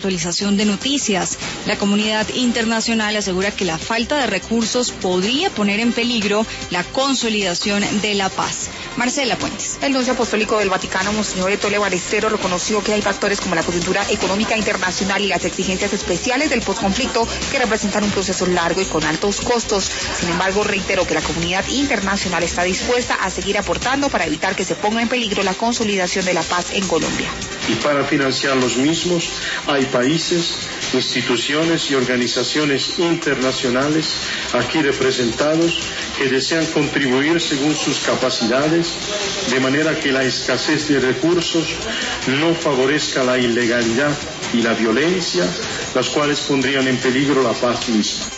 actualización de noticias. La comunidad internacional asegura que la falta de recursos podría poner en peligro la consolidación de la paz. Marcela Puentes. El nuncio apostólico del Vaticano, Monseñor Ettore Ballestero, reconoció que hay factores como la coyuntura económica internacional y las exigencias especiales del posconflicto que representan un proceso largo y con altos costos. Sin embargo, reiteró que la comunidad internacional está dispuesta a seguir aportando para evitar que se ponga en peligro la consolidación de la paz en Colombia. Y para financiar los mismos hay países, instituciones y organizaciones internacionales aquí representados que desean contribuir según sus capacidades, de manera que la escasez de recursos no favorezca la ilegalidad y la violencia, las cuales pondrían en peligro la paz misma.